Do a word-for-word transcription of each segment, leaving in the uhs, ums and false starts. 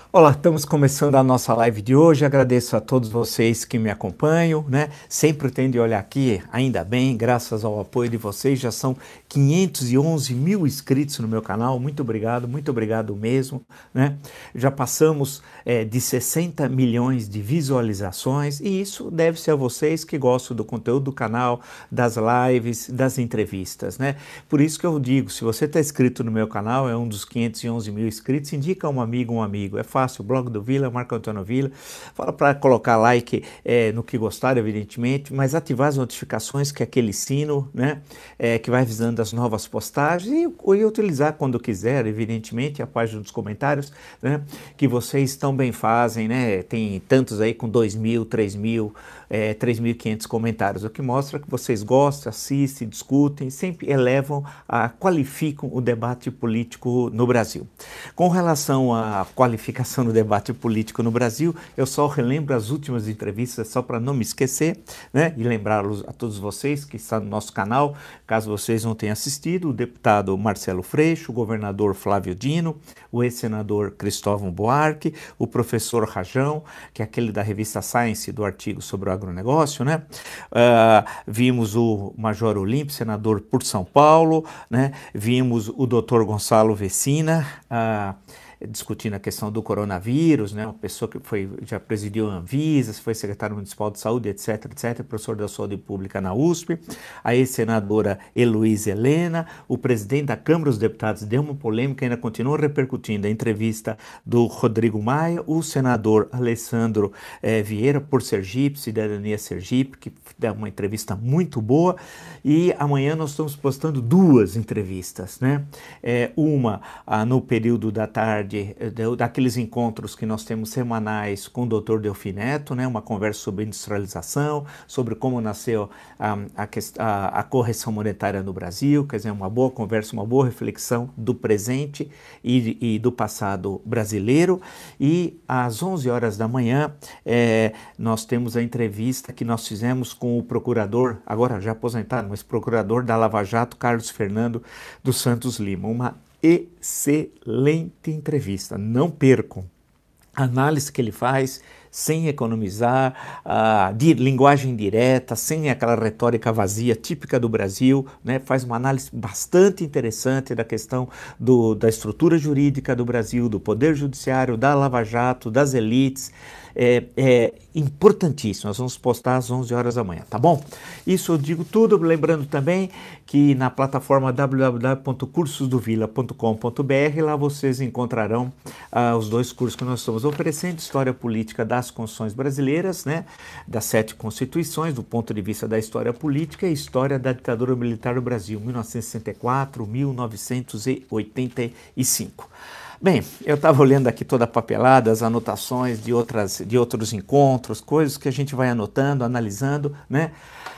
Olá, estamos começando a nossa live de hoje. Agradeço a todos vocês que me acompanham, né? Sempre tendo de olhar aqui, ainda bem, graças ao apoio de vocês, já são quinhentos e onze mil inscritos no meu canal. Muito obrigado, muito obrigado mesmo, né? Já passamos é, de sessenta milhões de visualizações e isso deve-se a vocês que gostam do conteúdo do canal, das lives, das entrevistas, né? Por isso que eu digo, se você está inscrito no meu canal, é um dos quinhentos e onze mil inscritos, indica um amigo, um amigo. É fácil. O blog do Vila, Marco Antônio Vila, fala para colocar like é, no que gostaram, evidentemente, mas ativar as notificações, que é aquele sino, né, é, que vai avisando as novas postagens e, e utilizar quando quiser, evidentemente, a página dos comentários, né, que vocês tão bem fazem, né, tem tantos aí com dois mil, três mil, é, três mil e quinhentos comentários, o que mostra que vocês gostam, assistem, discutem, sempre elevam, a, qualificam o debate político no Brasil. Com relação à qualificação no debate político no Brasil, eu só relembro as últimas entrevistas, só para não me esquecer, né? E lembrá-los a todos vocês que estão no nosso canal, caso vocês não tenham assistido, o deputado Marcelo Freixo, o governador Flávio Dino, o ex-senador Cristóvão Buarque, o professor Rajão, que é aquele da revista Science, do artigo sobre o agronegócio, né? Uh, vimos o Major Olímpio, senador por São Paulo, né? Vimos o doutor Gonçalo Vecina, uh, discutindo a questão do coronavírus, né, uma pessoa que foi, já presidiu a Anvisa, foi secretário municipal de saúde, etc, etc, professor da saúde pública na U S P, a ex-senadora Heloísa Helena, o presidente da Câmara dos Deputados deu uma polêmica, ainda continua repercutindo a entrevista do Rodrigo Maia, o senador Alessandro eh, Vieira, por Sergipe, Cidadania Sergipe, que deu uma entrevista muito boa, e amanhã nós estamos postando duas entrevistas, né, é, uma ah, no período da tarde, daqueles encontros que nós temos semanais com o doutor Delfim Neto, né, uma conversa sobre industrialização, sobre como nasceu a, a, a, a correção monetária no Brasil, quer dizer, uma boa conversa, uma boa reflexão do presente e, e do passado brasileiro. E às onze horas da manhã, é, nós temos a entrevista que nós fizemos com o procurador, agora já aposentado, mas procurador da Lava Jato, Carlos Fernando dos Santos Lima, uma excelente entrevista, não percam. A análise que ele faz, sem economizar, uh, de linguagem direta, sem aquela retórica vazia típica do Brasil, né? Faz uma análise bastante interessante da questão do, da estrutura jurídica do Brasil, do poder judiciário, da Lava Jato, das elites. É, é importantíssimo, nós vamos postar às onze horas da manhã, tá bom? Isso eu digo tudo, lembrando também que na plataforma w w w ponto cursos do vila ponto com ponto b r, lá vocês encontrarão uh, os dois cursos que nós estamos oferecendo, História Política das Constituições Brasileiras, né, das sete constituições, do ponto de vista da história política, e História da Ditadura Militar do Brasil, mil novecentos e sessenta e quatro a mil novecentos e oitenta e cinco. Bem, eu estava olhando aqui toda a papelada, as anotações de, outras, de outros encontros, coisas que a gente vai anotando, analisando, né?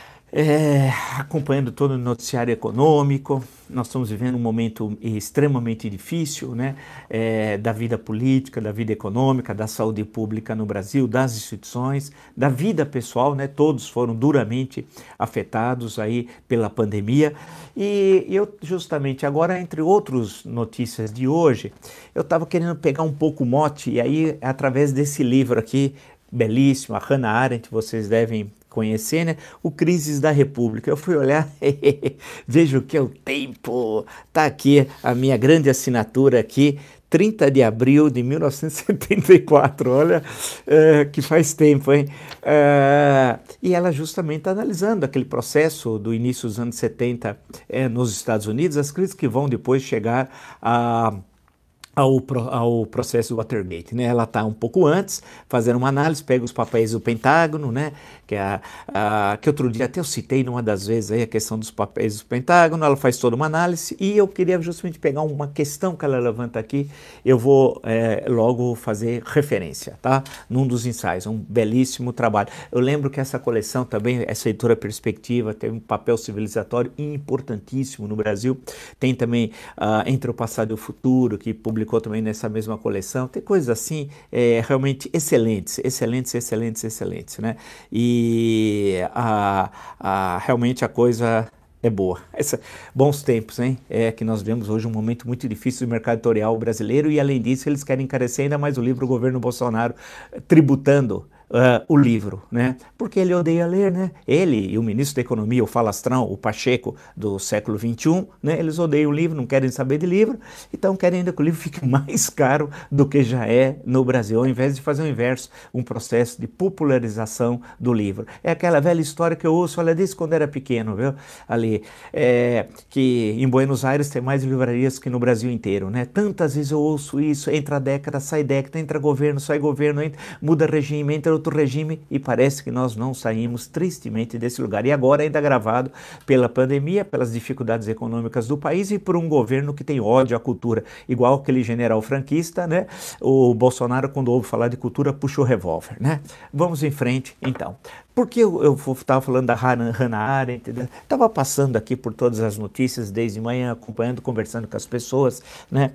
É, acompanhando todo o noticiário econômico. Nós estamos vivendo um momento extremamente difícil, né, é, da vida política, da vida econômica, da saúde pública no Brasil, das instituições, da vida pessoal, né, todos foram duramente afetados aí pela pandemia. E eu justamente agora, entre outras notícias de hoje, eu estava querendo pegar um pouco o mote, e aí através desse livro aqui, belíssimo, a Hannah Arendt, vocês devem conhecer, né? O Crises da República. Eu fui olhar, vejo que é o tempo, tá aqui a minha grande assinatura aqui, trinta de abril de mil novecentos e setenta e quatro, olha, é, que faz tempo, hein? É, e ela justamente está analisando aquele processo do início dos anos setenta é, nos Estados Unidos, as crises que vão depois chegar a Ao, ao processo do Watergate, né? Ela está um pouco antes, fazendo uma análise, pega os papéis do Pentágono, né? Que, é a, a, que outro dia até eu citei numa das vezes aí a questão dos papéis do Pentágono, ela faz toda uma análise e eu queria justamente pegar uma questão que ela levanta aqui, eu vou é, logo fazer referência, tá? Num dos ensaios, um belíssimo trabalho. Eu lembro que essa coleção também, essa editora Perspectiva, tem um papel civilizatório importantíssimo no Brasil, tem também uh, Entre o Passado e o Futuro, que publicou publicou também nessa mesma coleção, tem coisas assim é, realmente excelentes, excelentes, excelentes, excelentes, né? E a, a, realmente a coisa É boa. Essa, bons tempos, hein? É que nós vemos hoje um momento muito difícil do mercado editorial brasileiro e, além disso, eles querem encarecer ainda mais o livro, o governo Bolsonaro tributando uh, o livro, né? Porque ele odeia ler, né? Ele e o ministro da Economia, o falastrão, o Pacheco do século vinte e um, né? Eles odeiam o livro, não querem saber de livro, então querem ainda que o livro fique mais caro do que já é no Brasil, ao invés de fazer o inverso, um processo de popularização do livro. É aquela velha história que eu ouço, olha, desde quando era pequeno, viu? Ali, é, que em Buenos Aires tem mais livrarias que no Brasil inteiro, né? Tantas vezes eu ouço isso, entra década, sai década, entra governo, sai governo, entra, muda regime, entra outro regime, e parece que nós não saímos tristemente desse lugar. E agora ainda gravado pela pandemia, pelas dificuldades econômicas do país e por um governo que tem ódio à cultura, igual aquele general franquista, né? O Bolsonaro, quando ouve falar de cultura, puxa o revólver, né? Vamos em frente, então. Por que eu estava falando da Hannah, Hannah Arendt? Estava passando aqui por todas as notícias desde manhã, acompanhando, conversando com as pessoas, né?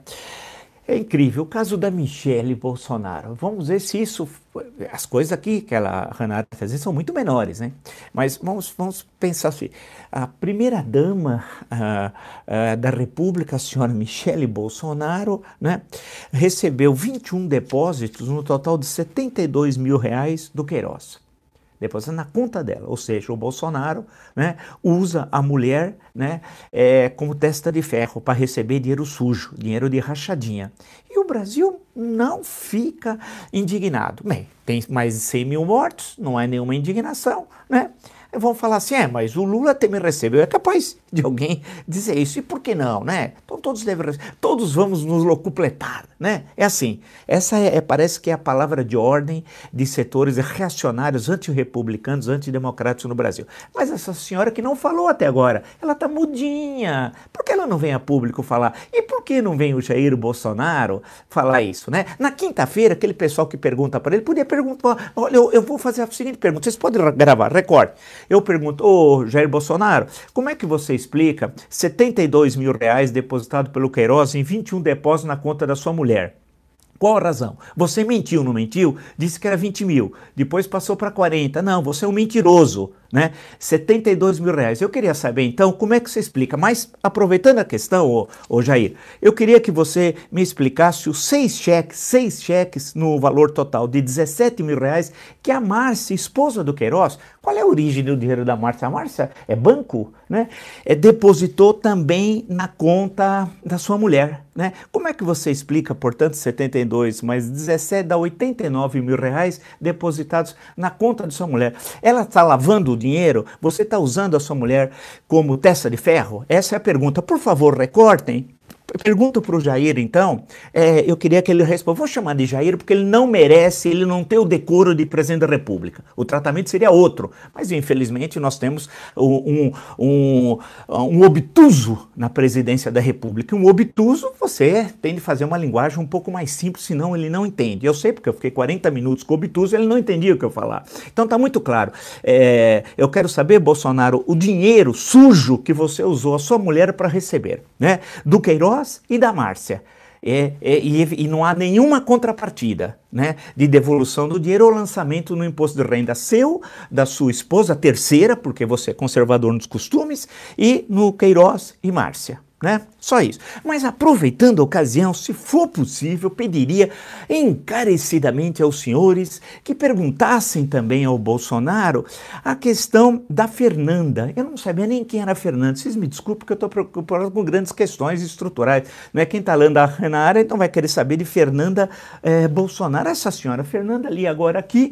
É incrível, o caso da Michele Bolsonaro. Vamos ver se isso... As coisas aqui que ela, Hannah Arendt fazia são muito menores, né? Mas vamos, vamos pensar assim. A primeira-dama uh, uh, da República, a senhora Michele Bolsonaro, né, recebeu vinte e um depósitos no total de setenta e dois mil reais do Queiroz. Depois na conta dela, ou seja, o Bolsonaro, né, usa a mulher, né, é, como testa de ferro para receber dinheiro sujo, dinheiro de rachadinha. E o Brasil não fica indignado. Bem, tem mais de cem mil mortos, não há nenhuma indignação, né? Vão falar assim, é, mas o Lula também recebeu. É capaz de alguém dizer isso. E por que não, né? Então todos devem, todos vamos nos locupletar, né? É assim, essa é, é, parece que é a palavra de ordem de setores reacionários, antirrepublicanos, antidemocráticos no Brasil. Mas essa senhora que não falou até agora, ela tá mudinha. Por que ela não vem a público falar? E por que não vem o Jair Bolsonaro falar isso, né? Na quinta-feira, aquele pessoal que pergunta para ele, podia perguntar, olha, eu, eu vou fazer a seguinte pergunta, vocês podem gravar, recorde. Eu pergunto, ô Jair Bolsonaro, como é que você explica setenta e dois mil reais depositado pelo Queiroz em vinte e um depósitos na conta da sua mulher? Qual a razão? Você mentiu, não mentiu? Disse que era vinte mil, depois passou para quarenta. Não, você é um mentiroso, né? setenta e dois mil reais. Eu queria saber, então, como é que você explica? Mas, aproveitando a questão, ô, ô Jair, eu queria que você me explicasse os seis cheques, seis cheques no valor total de dezessete mil reais que a Márcia, esposa do Queiroz, qual é a origem do dinheiro da Márcia? A Márcia é banco, né? É, depositou também na conta da sua mulher, né? Como é que você explica, portanto, setenta e dois mais dezessete dá oitenta e nove mil reais depositados na conta de sua mulher? Ela está lavando o dinheiro? Você está usando a sua mulher como testa de ferro? Essa é a pergunta. Por favor, recortem. Pergunto para o Jair, então, é, eu queria que ele responda, vou chamar de Jair porque ele não merece, ele não tem o decoro de presidente da República. O tratamento seria outro, mas infelizmente nós temos um, um, um obtuso na presidência da República. Um obtuso, você tem de fazer uma linguagem um pouco mais simples, senão ele não entende. Eu sei porque eu fiquei quarenta minutos com o obtuso, ele não entendia o que eu falava. Então está muito claro. É, eu quero saber, Bolsonaro, o dinheiro sujo que você usou a sua mulher para receber, né? Do Queiroz e da Márcia. É, é, e, e não há nenhuma contrapartida, né, de devolução do dinheiro ou lançamento no imposto de renda seu, da sua esposa, terceira, porque você é conservador nos costumes, e no Queiroz e Márcia. Né? Só isso. Mas aproveitando a ocasião, se for possível, pediria encarecidamente aos senhores que perguntassem também ao Bolsonaro a questão da Fernanda. Eu não sabia nem quem era a Fernanda. Vocês me desculpem porque eu estou preocupado com grandes questões estruturais. Não é quem está lendo a Hannah Arendt, então vai querer saber de Fernanda eh, Bolsonaro. Essa senhora, Fernanda, ali agora aqui,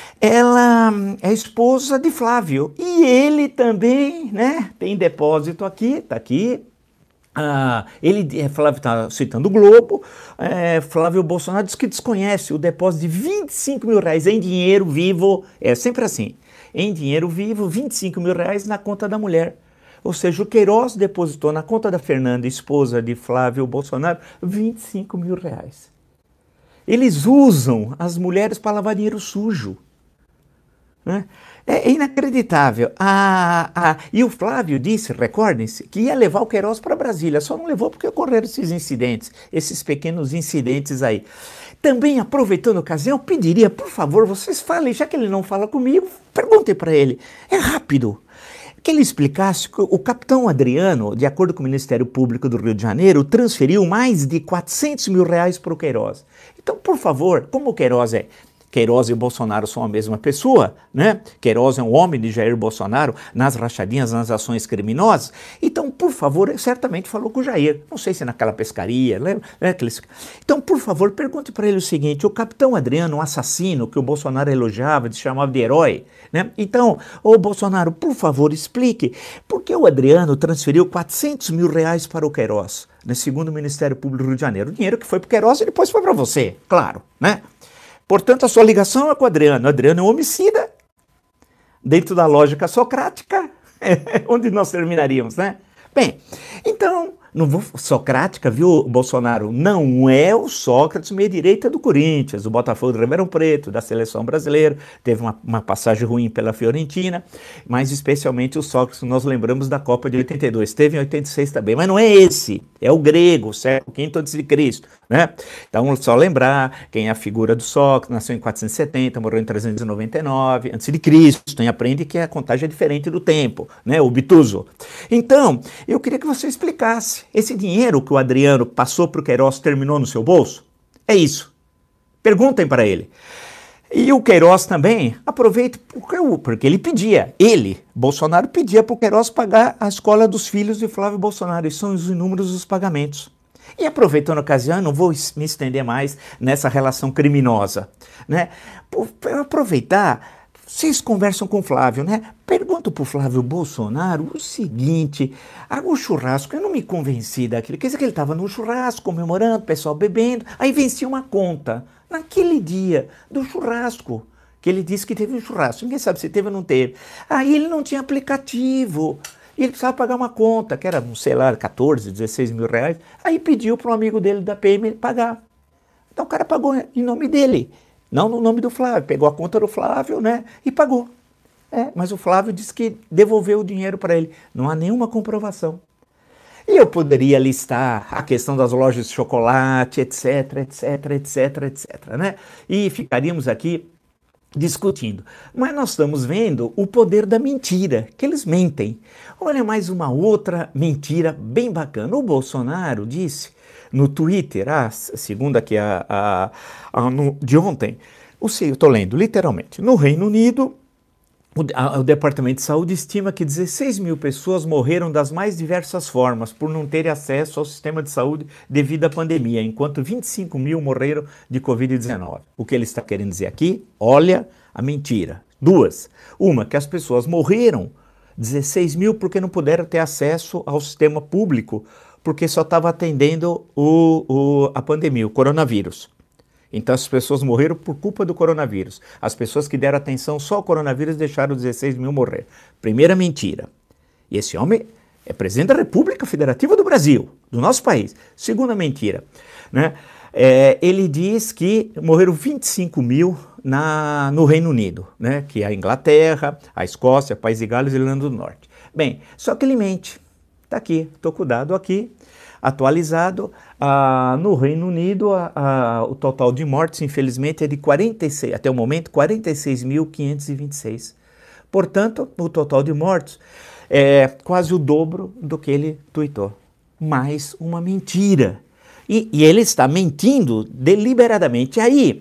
ela é esposa de Flávio. E ele também, né, tem depósito aqui, está aqui. Ah, ele, Flávio está citando o Globo, é, Flávio Bolsonaro diz que desconhece o depósito de vinte e cinco mil reais em dinheiro vivo, é sempre assim, em dinheiro vivo, vinte e cinco mil reais na conta da mulher. Ou seja, o Queiroz depositou na conta da Fernanda, esposa de Flávio Bolsonaro, vinte e cinco mil reais. Eles usam as mulheres para lavar dinheiro sujo, né? É inacreditável. Ah, ah, e o Flávio disse, recordem-se, que ia levar o Queiroz para Brasília, só não levou porque ocorreram esses incidentes, esses pequenos incidentes aí. Também, aproveitando a ocasião, eu pediria, por favor, vocês falem, já que ele não fala comigo, perguntem para ele. É rápido. que ele explicasse que o capitão Adriano, de acordo com o Ministério Público do Rio de Janeiro, transferiu mais de quatrocentos mil reais para o Queiroz. Então, por favor, como o Queiroz é... Queiroz e Bolsonaro são a mesma pessoa, né? Queiroz é um homem de Jair Bolsonaro nas rachadinhas, nas ações criminosas. Então, por favor, ele certamente falou com o Jair. Não sei se naquela pescaria, lembra? Então, por favor, pergunte para ele o seguinte: o capitão Adriano, um assassino que o Bolsonaro elogiava, chamava de herói, né? Então, ô Bolsonaro, por favor, explique por que o Adriano transferiu quatrocentos mil reais para o Queiroz, né? Segundo o Ministério Público do Rio de Janeiro. O dinheiro que foi para o Queiroz e depois foi para você, claro, né? Portanto, a sua ligação é com o Adriano. O Adriano é um homicida. Dentro da lógica socrática, onde nós terminaríamos, né? Bem, então, não vou socrática, viu, Bolsonaro? Não é o Sócrates meia-direita do Corinthians, do Botafogo do Ribeirão Preto, da seleção brasileira. Teve uma, uma passagem ruim pela Fiorentina, mas especialmente o Sócrates, nós lembramos da Copa de oitenta e dois. Teve em oitenta e seis também, mas não é esse. É o grego, século quinto antes de Cristo, né? Então, só lembrar quem é a figura do Sócrates, nasceu em quatrocentos e setenta, morreu em trezentos e noventa e nove, antes de Cristo, e aprende que a contagem é diferente do tempo, né? O Obtuso. Então, eu queria que você explicasse, esse dinheiro que o Adriano passou para o Queiroz terminou no seu bolso? É isso. Perguntem para ele. E o Queiroz também, aproveite, porque ele pedia, ele, Bolsonaro, pedia para o Queiroz pagar a escola dos filhos de Flávio Bolsonaro, e são os inúmeros os pagamentos. E aproveitando a ocasião, não vou me estender mais nessa relação criminosa, né? Para aproveitar, vocês conversam com o Flávio, né? Pergunto para o Flávio Bolsonaro o seguinte: ah, o churrasco, eu não me convenci daquilo. Quer dizer que ele estava no churrasco, comemorando, o pessoal bebendo, aí vencia uma conta, naquele dia, do churrasco, que ele disse que teve um churrasco. Ninguém sabe se teve ou não teve. Aí ele não tinha aplicativo. E ele precisava pagar uma conta, que era, sei lá, quatorze, dezesseis mil reais. Aí pediu para um amigo dele da P M pagar. Então o cara pagou em nome dele, não no nome do Flávio. Pegou a conta do Flávio, né, e pagou. É, mas o Flávio disse que devolveu o dinheiro para ele. Não há nenhuma comprovação. E eu poderia listar a questão das lojas de chocolate, etc, etc, etc, etc, né? E ficaríamos aqui discutindo. Mas nós estamos vendo o poder da mentira, que eles mentem. Olha mais uma outra mentira bem bacana. O Bolsonaro disse no Twitter, ah, segundo aqui a, a, a, no, de ontem, o, eu estou lendo literalmente, no Reino Unido, o, a, o Departamento de Saúde estima que dezesseis mil pessoas morreram das mais diversas formas por não terem acesso ao sistema de saúde devido à pandemia, enquanto vinte e cinco mil morreram de covid dezenove. O que ele está querendo dizer aqui? Olha a mentira. Duas. Uma, que as pessoas morreram, dezesseis mil, porque não puderam ter acesso ao sistema público, porque só estava atendendo o, o, a pandemia, o coronavírus. Então as pessoas morreram por culpa do coronavírus. As pessoas que deram atenção só ao coronavírus deixaram dezesseis mil morrer. Primeira mentira. E esse homem é presidente da República Federativa do Brasil, do nosso país. Segunda mentira, né? É, ele diz que morreram vinte e cinco mil na, no Reino Unido, né? Que é a Inglaterra, a Escócia, País de Gales e Irlanda do Norte. Bem, só que ele mente. Está aqui, estou com o dado aqui, atualizado. Ah, no Reino Unido, ah, ah, o total de mortes, infelizmente, é de quarenta e seis, até o momento, quarenta e seis mil quinhentos e vinte e seis. Portanto, o total de mortos é quase o dobro do que ele tuitou. Mais uma mentira. E, e ele está mentindo deliberadamente. Aí,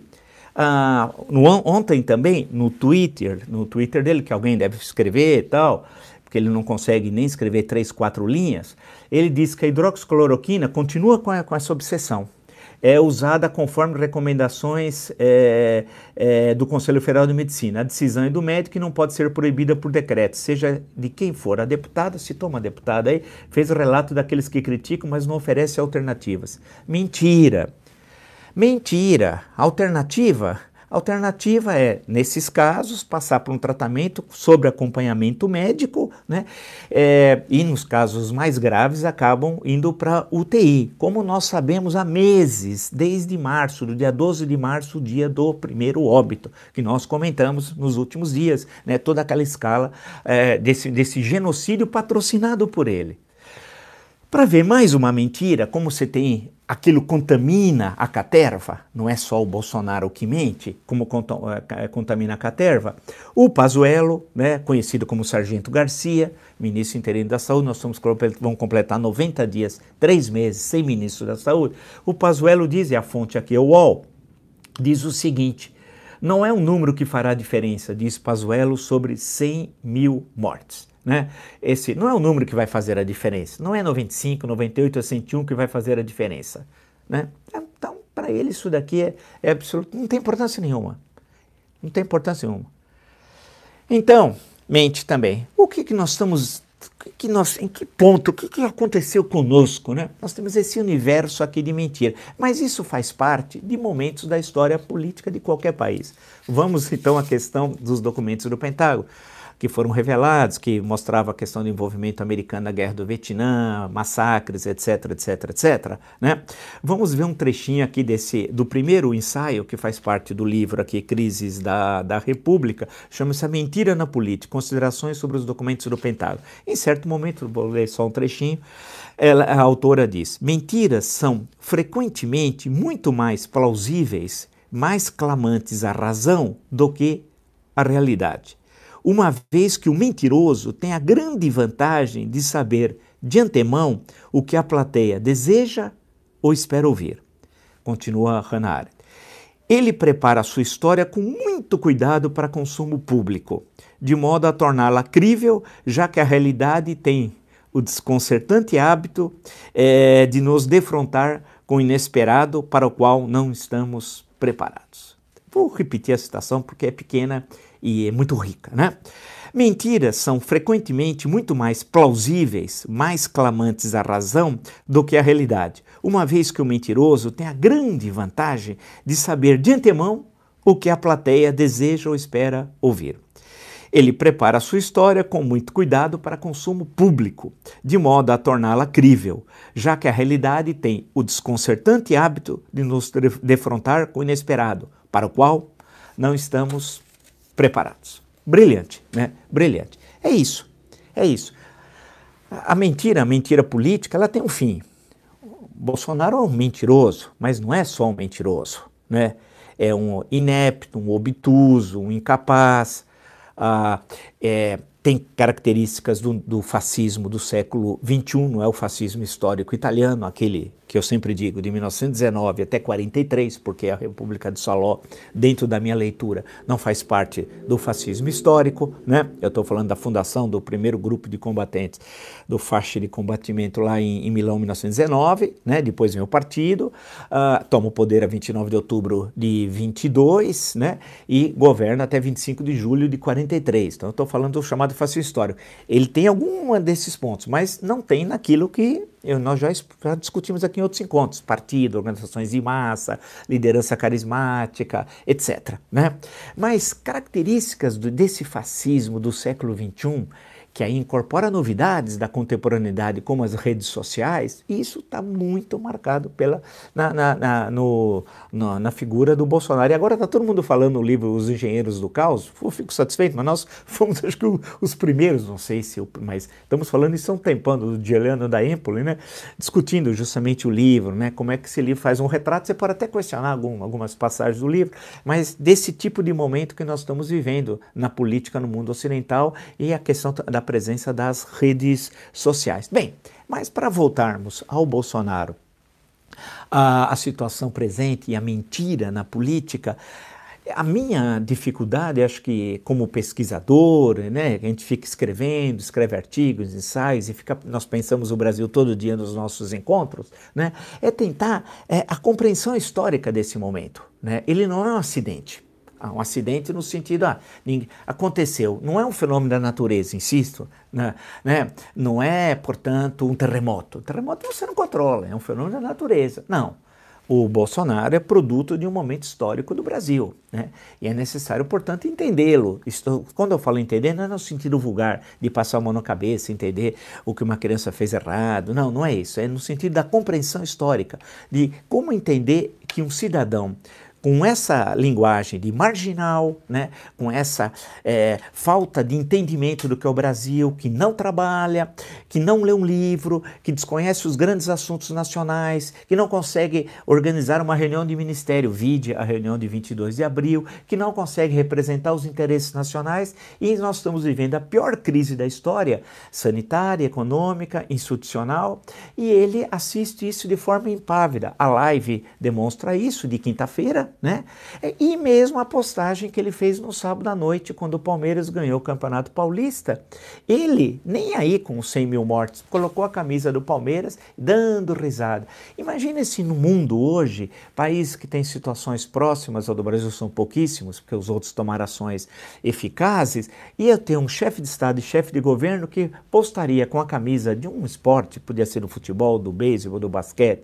ah, no, ontem também, no Twitter, no Twitter dele, que alguém deve escrever e tal, porque ele não consegue nem escrever três, quatro linhas, ele diz que a hidroxicloroquina continua com, a, com essa obsessão. É usada conforme recomendações é, é, do Conselho Federal de Medicina. A decisão é do médico e não pode ser proibida por decreto, seja de quem for. A deputada, citou uma deputada aí, fez o relato daqueles que criticam, mas não oferece alternativas. Mentira. Mentira. Alternativa? Alternativa é, nesses casos, passar por um tratamento sobre acompanhamento médico, né? É, e nos casos mais graves acabam indo para U T I, como nós sabemos há meses, desde março, do dia doze de março, o dia do primeiro óbito, que nós comentamos nos últimos dias, né? Toda aquela escala é, desse, desse genocídio patrocinado por ele. Para ver mais uma mentira, como você tem aquilo contamina a caterva, não é só o Bolsonaro que mente, como contamina a caterva, o Pazuello, né, conhecido como Sargento Garcia, ministro interino da Saúde, nós vamos, vamos completar noventa dias, três meses sem ministro da Saúde, o Pazuello diz, e a fonte aqui é o U O L, diz o seguinte, não é um número que fará diferença, diz Pazuello, sobre cem mil mortes. Né? Esse não é o número que vai fazer a diferença, não é noventa e cinco, noventa e oito, cento e um que vai fazer a diferença. Né? Então, para ele isso daqui é, é absoluto, não tem importância nenhuma, não tem importância nenhuma. Então, mente também, o que, que nós estamos, que que nós, em que ponto, o que, que aconteceu conosco? Né? Nós temos esse universo aqui de mentira, mas isso faz parte de momentos da história política de qualquer país. Vamos então à questão dos documentos do Pentágono, que foram revelados, que mostrava a questão do envolvimento americano na Guerra do Vietnã, massacres, etc, etc, etc, né? Vamos ver um trechinho aqui desse, do primeiro ensaio, que faz parte do livro aqui, Crises da, da República, chama-se A Mentira na Política, Considerações sobre os Documentos do Pentágono. Em certo momento, vou ler só um trechinho, ela, a autora diz, mentiras são frequentemente muito mais plausíveis, mais clamantes à razão do que à realidade. Uma vez que o mentiroso tem a grande vantagem de saber de antemão o que a plateia deseja ou espera ouvir. Continua Hannah Arendt. Ele prepara a sua história com muito cuidado para consumo público, de modo a torná-la crível, já que a realidade tem o desconcertante hábito é, de nos defrontar com o inesperado para o qual não estamos preparados. Vou repetir a citação porque é pequena e é muito rica, né? Mentiras são frequentemente muito mais plausíveis, mais clamantes à razão do que à realidade, uma vez que o mentiroso tem a grande vantagem de saber de antemão o que a plateia deseja ou espera ouvir. Ele prepara a sua história com muito cuidado para consumo público, de modo a torná-la crível, já que a realidade tem o desconcertante hábito de nos defrontar com o inesperado, para o qual não estamos preparados. Brilhante, né? Brilhante. É isso, é isso. A mentira, a mentira política, ela tem um fim. O Bolsonaro é um mentiroso, mas não é só um mentiroso, né? É um inepto, um obtuso, um incapaz, ah, é, tem características do, do fascismo do século vinte e um, não é o fascismo histórico italiano, aquele que eu sempre digo, de mil novecentos e dezenove até quarenta e três, porque a República de Saló, dentro da minha leitura, não faz parte do fascismo histórico, né? Eu estou falando da fundação do primeiro grupo de combatentes do faixa de combatimento lá em, em Milão, mil novecentos e dezenove, né? Depois vem o partido, uh, toma o poder a vinte e nove de outubro de vinte e dois, né? E governa até vinte e cinco de julho de quarenta e três. Então eu estou falando do chamado fascismo histórico. Ele tem algum desses pontos, mas não tem naquilo que eu, nós já, já discutimos aqui em outros encontros, partido, organizações de massa, liderança carismática, etcétera. Né? Mas características do, desse fascismo do século vinte e um, que aí incorpora novidades da contemporaneidade, como as redes sociais, e isso está muito marcado pela, na, na, na, no, na, na figura do Bolsonaro. E agora está todo mundo falando no livro Os Engenheiros do Caos, eu fico satisfeito, mas nós fomos, acho que, os primeiros, não sei se, mas estamos falando isso há um tempão, do Giuliano da Empoli, né, discutindo justamente o livro, né, como é que esse livro faz um retrato. Você pode até questionar algum, algumas passagens do livro, mas desse tipo de momento que nós estamos vivendo na política no mundo ocidental e a questão da presença das redes sociais. Bem, mas para voltarmos ao Bolsonaro, a, a situação presente e a mentira na política, a minha dificuldade, acho que como pesquisador, né, a gente fica escrevendo, escreve artigos, ensaios, e fica, nós pensamos o Brasil todo dia nos nossos encontros, né, é tentar é, a compreensão histórica desse momento. Né? Ele não é um acidente. Um acidente no sentido, ah, ninguém, aconteceu, não é um fenômeno da natureza, insisto, né, né, não é, portanto, um terremoto. O terremoto você não controla, é um fenômeno da natureza. Não, o Bolsonaro é produto de um momento histórico do Brasil, né, e é necessário, portanto, entendê-lo. Quando eu falo entender, não é no sentido vulgar de passar a mão na cabeça, entender o que uma criança fez errado, não, não é isso, é no sentido da compreensão histórica, de como entender que um cidadão com essa linguagem de marginal, né, com essa é, falta de entendimento do que é o Brasil, que não trabalha, que não lê um livro, que desconhece os grandes assuntos nacionais, que não consegue organizar uma reunião de ministério, vide a reunião de vinte e dois de abril, que não consegue representar os interesses nacionais, e nós estamos vivendo a pior crise da história, sanitária, econômica, institucional, e ele assiste isso de forma impávida. A live demonstra isso, de quinta-feira, né? E mesmo a postagem que ele fez no sábado à noite, quando o Palmeiras ganhou o Campeonato Paulista, ele, nem aí com os cem mil mortos, colocou a camisa do Palmeiras dando risada. Imagina se no mundo hoje, países que têm situações próximas ao do Brasil são pouquíssimos, porque os outros tomaram ações eficazes, ia ter um chefe de Estado e chefe de governo que postaria com a camisa de um esporte, podia ser do futebol, do beisebol, do basquete,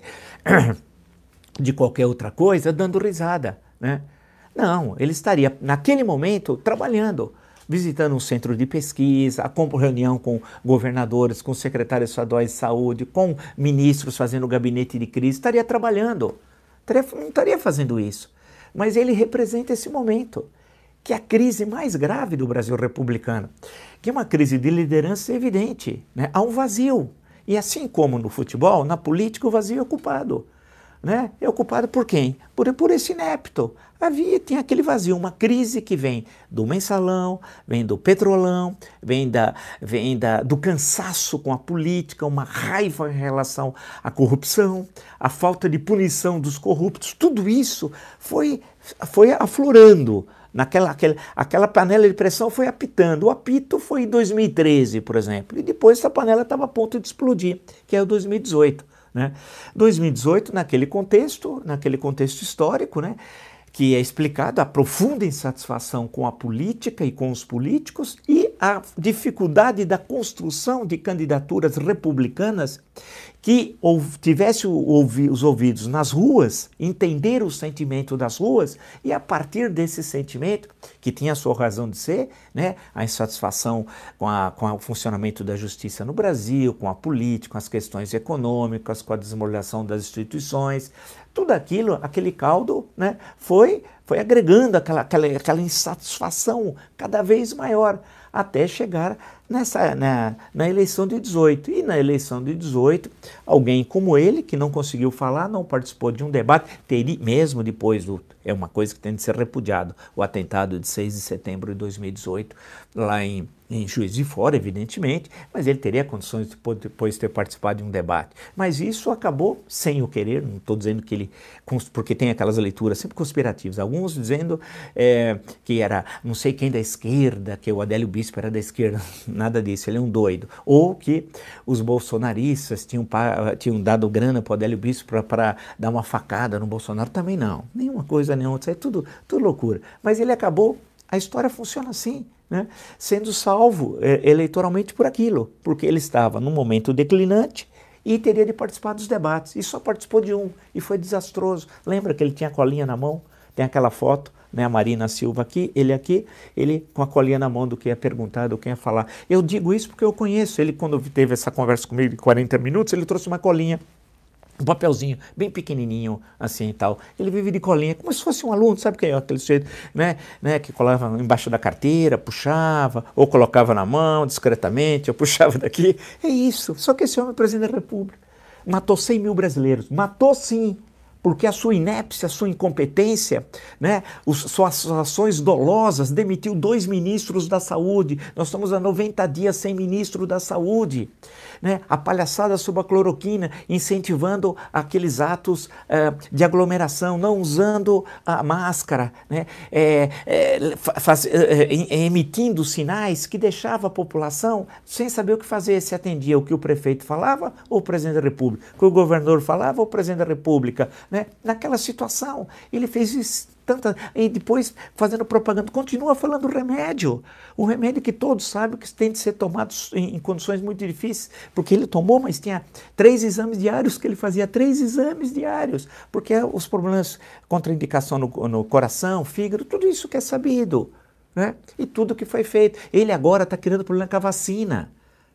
de qualquer outra coisa, dando risada, né? Não, ele estaria, naquele momento, trabalhando, visitando um centro de pesquisa, com reunião com governadores, com secretários estaduais de saúde, com ministros fazendo gabinete de crise, estaria trabalhando, não estaria fazendo isso. Mas ele representa esse momento, que é a crise mais grave do Brasil republicano, que é uma crise de liderança evidente, né? Há um vazio, e assim como no futebol, na política o vazio é ocupado. Né? É ocupado por quem? Por, por esse inepto. Havia, tem aquele vazio, uma crise que vem do mensalão, vem do petrolão, vem, da, vem da, do cansaço com a política, uma raiva em relação à corrupção, a falta de punição dos corruptos, tudo isso foi, foi aflorando. Naquela, aquela, aquela panela de pressão foi apitando. O apito foi em dois mil e treze, por exemplo, e depois essa panela estava a ponto de explodir, que é o dois mil e dezoito. Né? dois mil e dezoito, naquele contexto, naquele contexto histórico, né, que é explicado a profunda insatisfação com a política e com os políticos e a dificuldade da construção de candidaturas republicanas que ou, tivesse ouvi, os ouvidos nas ruas, entender o sentimento das ruas e a partir desse sentimento, que tinha a sua razão de ser, né, a insatisfação com, a, com o funcionamento da justiça no Brasil, com a política, com as questões econômicas, com a desmoralização das instituições, tudo aquilo, aquele caldo, né, foi, foi agregando aquela, aquela, aquela insatisfação cada vez maior, até chegar nessa, na, na eleição de dezoito. E na eleição de dezoito, alguém como ele, que não conseguiu falar, não participou de um debate, teria, mesmo depois do... É uma coisa que tem de ser repudiado, o atentado de seis de setembro de dois mil e dezoito, lá em, em Juiz de Fora, evidentemente, mas ele teria condições de depois ter participado de um debate. Mas isso acabou sem o querer, não estou dizendo que ele... Porque tem aquelas leituras sempre conspirativas, alguns dizendo é, que era não sei quem da esquerda, que o Adélio Bispo era da esquerda, nada disso, ele é um doido. Ou que os bolsonaristas tinham, tinham dado grana para o Adélio Bispo para dar uma facada no Bolsonaro, também não, nenhuma coisa nenhuma, isso é tudo, tudo loucura. Mas ele acabou, a história funciona assim, né? Sendo salvo é, eleitoralmente por aquilo, porque ele estava num momento declinante e teria de participar dos debates, e só participou de um, e foi desastroso. Lembra que ele tinha a colinha na mão? Tem aquela foto, né, a Marina Silva aqui, ele aqui, ele com a colinha na mão do que ia perguntar, do que ia falar. Eu digo isso porque eu conheço ele, quando teve essa conversa comigo de quarenta minutos, ele trouxe uma colinha, um papelzinho bem pequenininho, assim e tal. Ele vive de colinha, como se fosse um aluno, sabe que é aquele jeito, né, né, que colava embaixo da carteira, puxava, ou colocava na mão discretamente, ou puxava daqui. É isso, só que esse homem é presidente da República. Matou cem mil brasileiros, matou sim, porque a sua inépcia, a sua incompetência, né, os, suas ações dolosas, demitiu dois ministros da saúde. Nós estamos há noventa dias sem ministro da saúde. Né, a palhaçada sobre a cloroquina, incentivando aqueles atos uh, de aglomeração, não usando a máscara, né, é, é, faz, é, emitindo sinais que deixava a população sem saber o que fazer, se atendia o que o prefeito falava ou o presidente da República, o que o governador falava ou o presidente da República. Né, naquela situação, ele fez isso. Tanta, e depois fazendo propaganda, continua falando remédio, o remédio que todos sabem que tem de ser tomado em, em condições muito difíceis, porque ele tomou, mas tinha três exames diários, que ele fazia três exames diários, porque os problemas, contraindicação no, no coração, fígado, tudo isso que é sabido, né? E tudo que foi feito. Ele agora está criando problema com a vacina.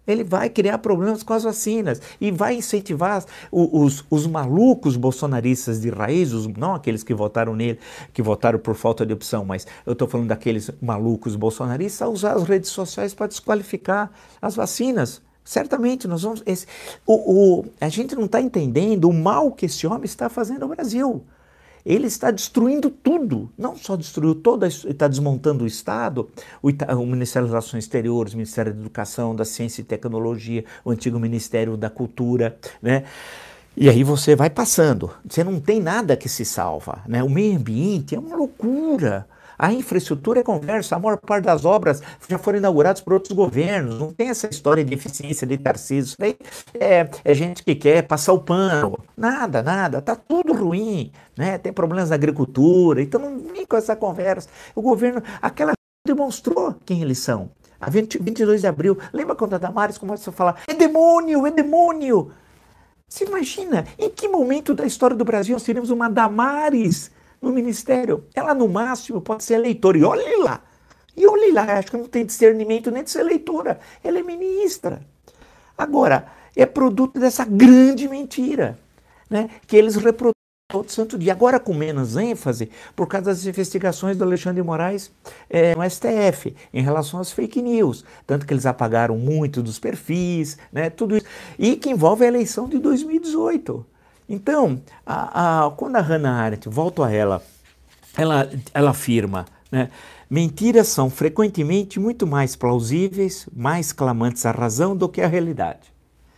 Ele vai criar problemas com as vacinas e vai incentivar os, os, os malucos bolsonaristas de raiz, os, não aqueles que votaram nele, que votaram por falta de opção, mas eu estou falando daqueles malucos bolsonaristas a usar as redes sociais para desqualificar as vacinas. Certamente, nós vamos... Esse, o, o, a gente não está entendendo o mal que esse homem está fazendo ao Brasil. Ele está destruindo tudo, não só destruiu toda, está desmontando o Estado, o, Ita, o Ministério das Relações Exteriores, o Ministério da Educação, da Ciência e Tecnologia, o antigo Ministério da Cultura, né? E aí você vai passando, você não tem nada que se salva, né? O meio ambiente é uma loucura. A infraestrutura é conversa, a maior parte das obras já foram inauguradas por outros governos, não tem essa história de eficiência de Tarcísio, isso daí é, é gente que quer passar o pano, nada, nada, tá tudo ruim, né? Tem problemas na agricultura, então não vem com essa conversa. O governo, aquela demonstrou quem eles são. A vinte, vinte e dois de abril, lembra quando a Damares começou a falar, é demônio, é demônio. Você imagina, em que momento da história do Brasil nós teremos uma Damares no ministério? Ela no máximo pode ser eleitora, e olhe lá, e olhe lá, acho que não tem discernimento nem de ser eleitora, ela é ministra. Agora, é produto dessa grande mentira, né, que eles reproduzem todo santo dia, agora com menos ênfase, por causa das investigações do Alexandre de Moraes é, no S T F, em relação às fake news, tanto que eles apagaram muito dos perfis, né, tudo isso, e que envolve a eleição de dois mil e dezoito. Então, a, a, quando a Hannah Arendt, volto a ela, ela, ela afirma, né, mentiras são frequentemente muito mais plausíveis, mais clamantes à razão do que à realidade.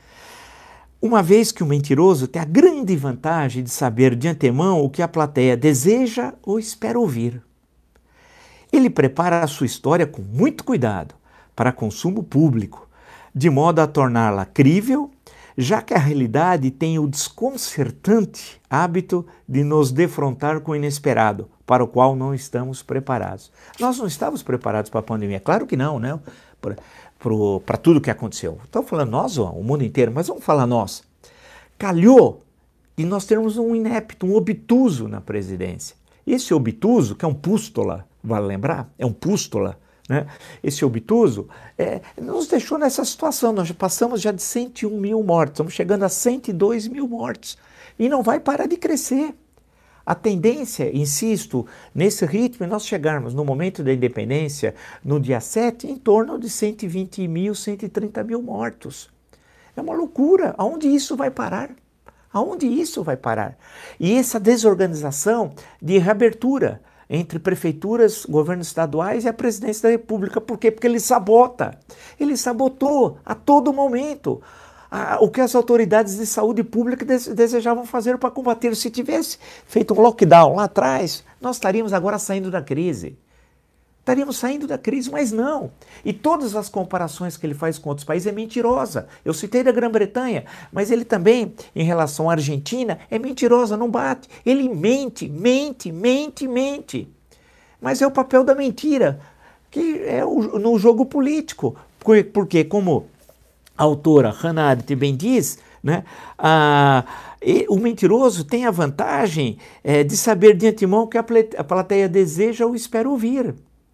Uma vez que o mentiroso tem a grande vantagem de saber de antemão o que a plateia deseja ou espera ouvir. Ele prepara a sua história com muito cuidado para consumo público, de modo a torná-la crível, já que a realidade tem o desconcertante hábito de nos defrontar com o inesperado, para o qual não estamos preparados. Nós não estávamos preparados para a pandemia, claro que não, né? Para tudo que aconteceu. Estou falando nós, ó, o mundo inteiro, mas vamos falar nós. Calhou de nós termos um inepto, um obtuso na presidência. Esse obtuso, que é um pústula, vale lembrar? É um pústula. Né? Esse obtuso é, nos deixou nessa situação. Nós já passamos já de cento e um mil mortos, estamos chegando a cento e dois mil mortos e não vai parar de crescer. A tendência, insisto, nesse ritmo, é nós chegarmos no momento da independência, no dia sete, em torno de cento e vinte mil, cento e trinta mil mortos. É uma loucura. Aonde isso vai parar? Aonde isso vai parar? E essa desorganização de reabertura entre prefeituras, governos estaduais e a presidência da República. Por quê? Porque ele sabota. Ele sabotou a todo momento ah, o que as autoridades de saúde pública desejavam fazer para combater. Se tivesse feito um lockdown lá atrás, nós estaríamos agora saindo da crise. Estaríamos saindo da crise, mas não. E todas as comparações que ele faz com outros países é mentirosa. Eu citei da Grã-Bretanha, mas ele também, em relação à Argentina, é mentirosa, não bate. Ele mente, mente, mente, mente. Mas é o papel da mentira, que é o, no jogo político. Porque, como a autora Hannah Arendt bem diz, né, a, e, o mentiroso tem a vantagem é, de saber de antemão o que a plateia deseja ou espera ouvir.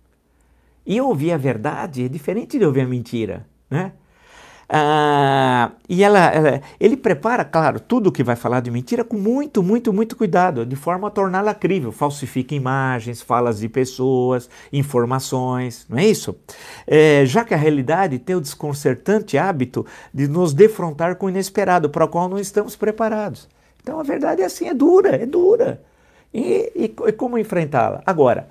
E ouvir a verdade é diferente de ouvir a mentira, né? Ah, e ela, ela, ele prepara, claro, tudo o que vai falar de mentira com muito, muito, muito cuidado, de forma a torná-la crível. Falsifica imagens, falas de pessoas, informações, não é isso? É, já que a realidade tem o desconcertante hábito de nos defrontar com o inesperado, para o qual não estamos preparados. Então a verdade é assim, é dura, é dura. E, e, e como enfrentá-la? Agora,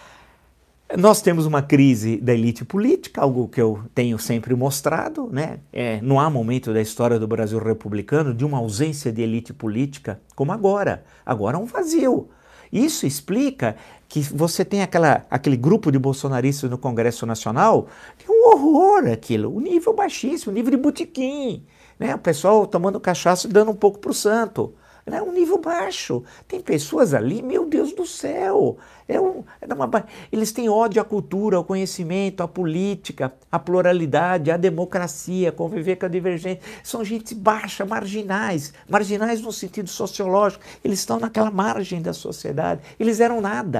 nós temos uma crise da elite política, algo que eu tenho sempre mostrado, né? É, não há momento da história do Brasil republicano de uma ausência de elite política como agora. Agora é um vazio. Isso explica que você tem aquela, aquele grupo de bolsonaristas no Congresso Nacional, que é um horror aquilo, o nível baixíssimo, o nível de botequim, né? O pessoal tomando cachaça e dando um pouco para o santo. É um nível baixo. Tem pessoas ali, meu Deus do céu, é um, é uma, eles têm ódio à cultura, ao conhecimento, à política, à pluralidade, à democracia, conviver com a divergência. São gente baixa, marginais, marginais no sentido sociológico. Eles estão naquela margem da sociedade, eles eram nada.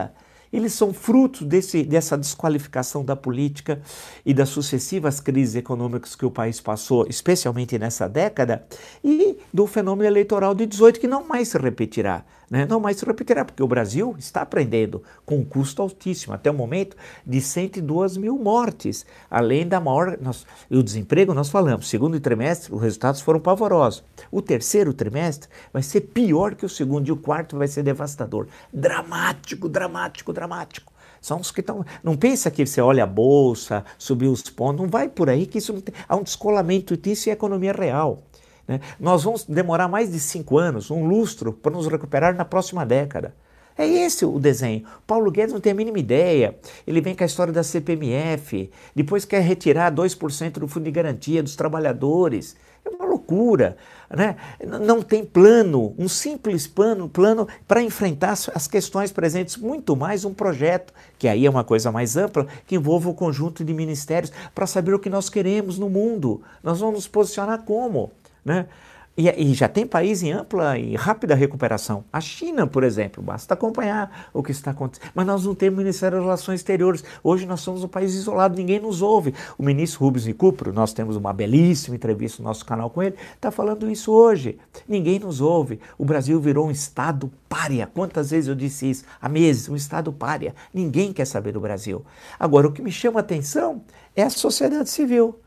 Eles são frutos desse, dessa desqualificação da política e das sucessivas crises econômicas que o país passou, especialmente nessa década, e do fenômeno eleitoral de dezoito, que não mais se repetirá. Né? Não mais se repetirá, porque o Brasil está aprendendo com um custo altíssimo, até o momento de cento e duas mil mortes, além da maior... Nós, e o desemprego, nós falamos, segundo trimestre, os resultados foram pavorosos. O terceiro trimestre vai ser pior que o segundo, e o quarto vai ser devastador. Dramático, dramático, dramático. São os que estão... Não pensa que você olha a bolsa, subiu os pontos, não vai por aí, que isso não tem... Há um descolamento disso e a economia real. Né? Nós vamos demorar mais de cinco anos, um lustro, para nos recuperar na próxima década. É esse o desenho. Paulo Guedes não tem a mínima ideia. Ele vem com a história da C P M F, depois quer retirar dois por cento do fundo de garantia dos trabalhadores. É uma loucura. Né? Não tem plano, um simples plano, plano para enfrentar as questões presentes, muito mais um projeto, que aí é uma coisa mais ampla, que envolve o conjunto de ministérios para saber o que nós queremos no mundo. Nós vamos nos posicionar como? Né? E, e já tem país em ampla e rápida recuperação. A China, por exemplo, basta acompanhar o que está acontecendo. Mas nós não temos Ministério das Relações Exteriores. Hoje nós somos um país isolado, ninguém nos ouve. O ministro Rubens Recupero, nós temos uma belíssima entrevista no nosso canal com ele, está falando isso hoje. Ninguém nos ouve. O Brasil virou um estado pária. Quantas vezes eu disse isso? Há meses, um estado pária. Ninguém quer saber do Brasil. Agora, o que me chama a atenção é a sociedade civil.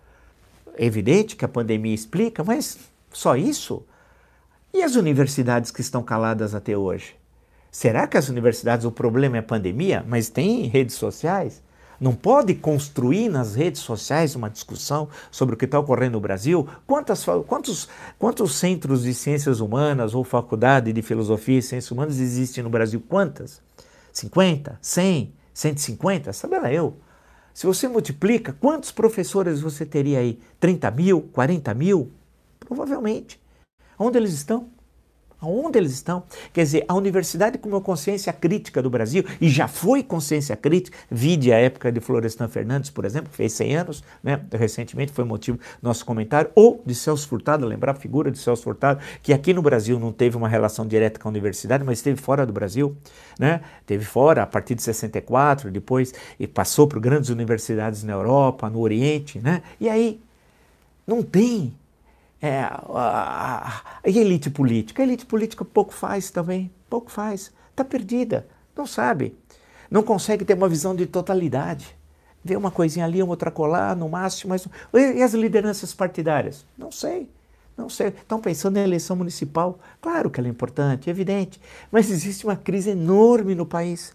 É evidente que a pandemia explica, mas só isso? E as universidades que estão caladas até hoje? Será que as universidades, o problema é a pandemia, mas tem redes sociais? Não pode construir nas redes sociais uma discussão sobre o que está ocorrendo no Brasil? Quantas, quantos, quantos centros de ciências humanas ou faculdade de filosofia e ciências humanas existem no Brasil? Quantas? cinquenta? cem? cento e cinquenta? Sabe lá eu. Se você multiplica, quantos professores você teria aí? trinta mil? quarenta mil? Provavelmente. Onde eles estão? Aonde eles estão? Quer dizer, a universidade com uma consciência crítica do Brasil, e já foi consciência crítica, vide a época de Florestan Fernandes, por exemplo, que fez cem anos, né? Recentemente foi motivo do nosso comentário, ou de Celso Furtado, lembrar a figura de Celso Furtado, que aqui no Brasil não teve uma relação direta com a universidade, mas esteve fora do Brasil, né? Teve fora a partir de sessenta e quatro, depois e passou por grandes universidades na Europa, no Oriente, né? E aí, não tem... É, a, a, a elite política, a elite política pouco faz também, pouco faz, está perdida, não sabe, não consegue ter uma visão de totalidade, vê uma coisinha ali, uma outra colar, no máximo, mas e as lideranças partidárias? Não sei, não sei, estão pensando em eleição municipal, claro que ela é importante, é evidente, mas existe uma crise enorme no país.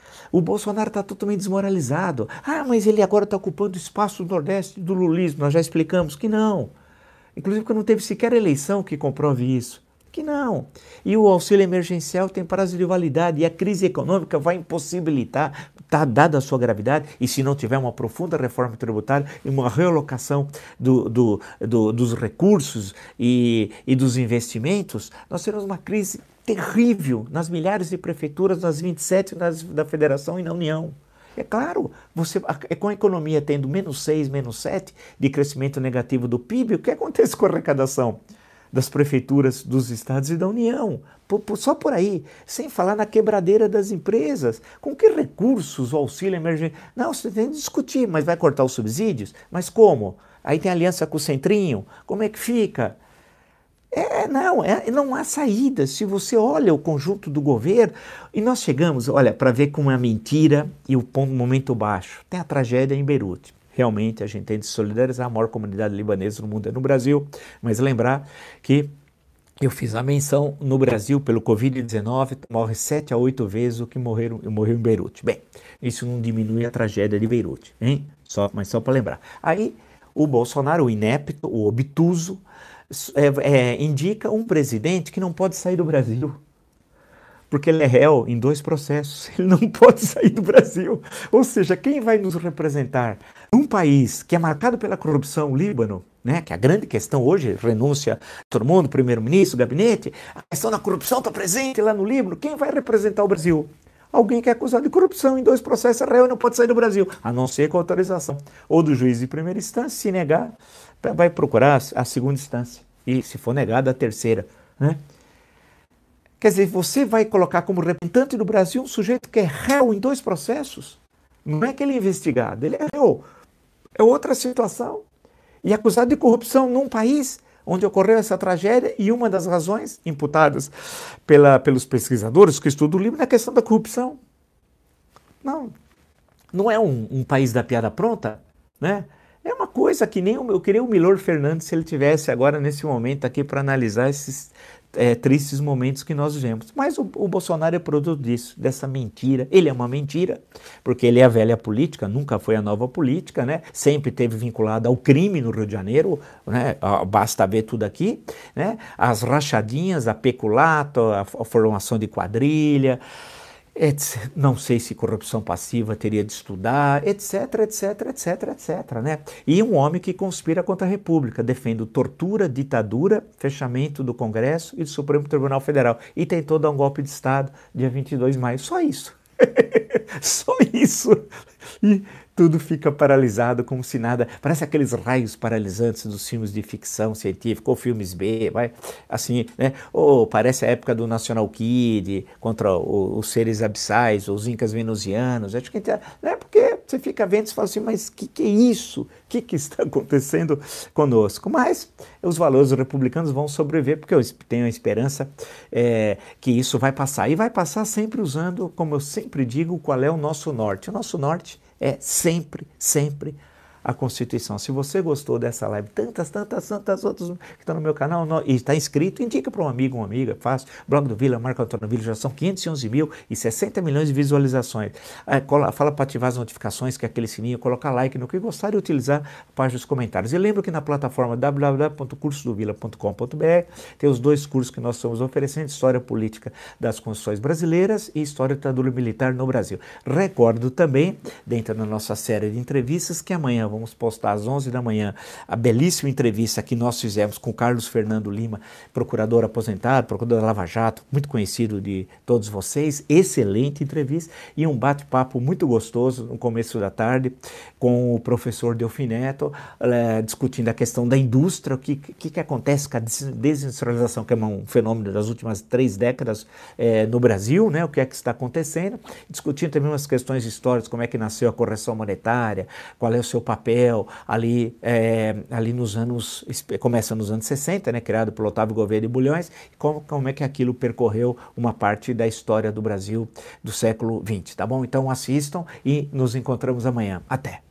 O Bolsonaro está totalmente desmoralizado, ah, mas ele agora está ocupando o espaço do Nordeste do lulismo, nós já explicamos que não. Inclusive que não teve sequer eleição que comprove isso. Que não. E o auxílio emergencial tem prazo de validade e a crise econômica vai impossibilitar, tá, dada a sua gravidade, e se não tiver uma profunda reforma tributária e uma realocação do, do, do, dos recursos e, e dos investimentos, nós teremos uma crise terrível nas milhares de prefeituras, nas vinte e sete nas, da Federação e na União. É claro, você, com a economia tendo menos seis, menos sete de crescimento negativo do P I B, o que acontece com a arrecadação das prefeituras, dos estados e da União? Por, por, só por aí, sem falar na quebradeira das empresas. Com que recursos o auxílio emergencial? Não, você tem que discutir, mas vai cortar os subsídios? Mas como? Aí tem aliança com o Centrinho? Como é que fica? É, não, é, não há saída. Se você olha o conjunto do governo, e nós chegamos, olha, para ver como é a mentira e o ponto, momento baixo. Tem a tragédia em Beirute. Realmente a gente tem de solidarizar, a maior comunidade libanesa no mundo é no Brasil, mas lembrar que eu fiz a menção, no Brasil, pelo covid dezenove, morre sete a oito vezes o que morreram, morreu em Beirute. Bem, isso não diminui a tragédia de Beirute, hein? Só, mas só para lembrar. Aí o Bolsonaro, o inepto, o obtuso, É, é, indica um presidente que não pode sair do Brasil, porque ele é réu em dois processos, ele não pode sair do Brasil. Ou seja, quem vai nos representar num país que é marcado pela corrupção, o Líbano, né, que é a grande questão hoje, renúncia todo mundo, primeiro-ministro, gabinete, a questão da corrupção está presente lá no Líbano, quem vai representar o Brasil? Alguém que é acusado de corrupção em dois processos, é réu e não pode sair do Brasil, a não ser com autorização ou do juiz de primeira instância, se negar, vai procurar a segunda instância e, se for negada, a terceira. Né? Quer dizer, você vai colocar como representante do Brasil um sujeito que é réu em dois processos? Não é que ele é investigado, ele é réu. É outra situação. E acusado de corrupção num país onde ocorreu essa tragédia, e uma das razões imputadas pela, pelos pesquisadores que estudam o livro é a questão da corrupção. Não, não é um, um país da piada pronta, né? É uma coisa que nem o, eu queria o Milor Fernandes se ele tivesse agora nesse momento aqui para analisar esses é, tristes momentos que nós vivemos. Mas o, o Bolsonaro é produto disso, dessa mentira. Ele é uma mentira, porque ele é a velha política, nunca foi a nova política, né? Sempre esteve vinculado ao crime no Rio de Janeiro, né? Basta ver tudo aqui, né? As rachadinhas, a peculato, a, a formação de quadrilha, etc. Não sei se corrupção passiva teria de estudar, etc, etc, etc, etc, né? E um homem que conspira contra a República, defende tortura, ditadura, fechamento do Congresso e do Supremo Tribunal Federal. E tentou dar um golpe de Estado dia vinte e dois de maio. Só isso. Só isso. E tudo fica paralisado como se nada... Parece aqueles raios paralisantes dos filmes de ficção científica, ou filmes B, vai, assim, né? Ou parece a época do National Kid, contra o, os seres abissais, os incas venusianos. Acho que, né? Porque você fica vendo e fala assim, mas o que, que é isso? O que, que está acontecendo conosco? Mas os valores republicanos vão sobreviver, porque eu tenho a esperança é, que isso vai passar. E vai passar sempre usando, como eu sempre digo, qual é o nosso norte. O nosso norte é sempre, sempre a Constituição. Se você gostou dessa live, tantas, tantas, tantas outras que estão no meu canal no, e está inscrito, indica para um amigo, uma amiga, fácil. Blog do Vila, Marco Antônio Vila, já são quinhentos e onze mil e sessenta milhões de visualizações. É, cola, fala para ativar as notificações, que é aquele sininho, colocar like no que gostar e utilizar a página dos comentários. E lembro que na plataforma w w w ponto curso do vila ponto com ponto b r tem os dois cursos que nós estamos oferecendo, História Política das Constituições Brasileiras e História da Ditadura Militar no Brasil. Recordo também, dentro da nossa série de entrevistas, que amanhã vamos postar às onze da manhã a belíssima entrevista que nós fizemos com Carlos Fernando Lima, procurador aposentado, procurador da Lava Jato, muito conhecido de todos vocês, excelente entrevista e um bate-papo muito gostoso no começo da tarde com o professor Delfim Neto, é, discutindo a questão da indústria, o que, que, que acontece com a desindustrialização, que é um fenômeno das últimas três décadas é, no Brasil, né, o que é que está acontecendo, discutindo também umas questões históricas, como é que nasceu a correção monetária, qual é o seu papel ali, é, ali nos anos, começa nos anos sessenta, né, criado pelo Otávio Gouveia de Bulhões, e como, como é que aquilo percorreu uma parte da história do Brasil do século vinte, tá bom? Então assistam e nos encontramos amanhã. Até!